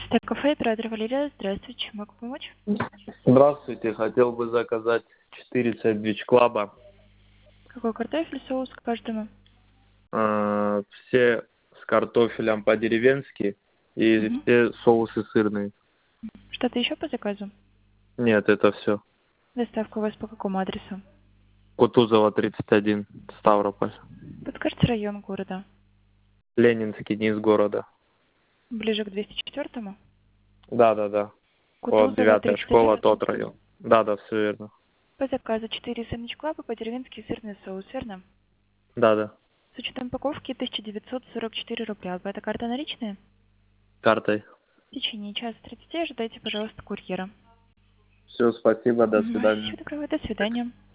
Так, кафе, оператор Валерия, здравствуйте, чем могу помочь? Здравствуйте, хотел бы заказать 4 сэндвич клаба. Какой картофель, соус к каждому? Все с картофелем по-деревенски и Мгм. все соусы сырные. Что-то еще по заказу? Нет, это все. Доставка у вас по какому адресу? Кутузова, 31, Ставрополь. Подскажите район города. Ленинский, низ города. Ближе к 204-му? Да. Вот Кутузова, 9 школа, 31. тот район. Да, все верно. По заказу 4 сэндвич клаба, по-деревенски сырный соус, верно? Да. С учетом упаковки 1944 рубля. Это карта наличные? Картой. В течение часа 30 ожидайте, пожалуйста, курьера. Все, спасибо, до Всего свидания. доброго, до свидания.